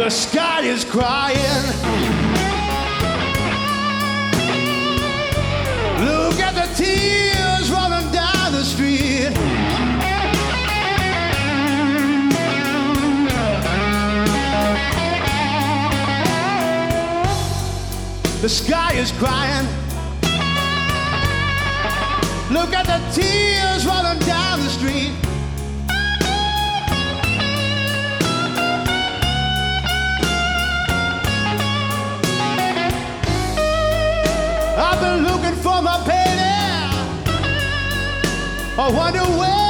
The sky is crying. Look at the tears rolling down the street. The sky is crying. Look at the tears rolling down the street. I've been looking for my baby. I wonder where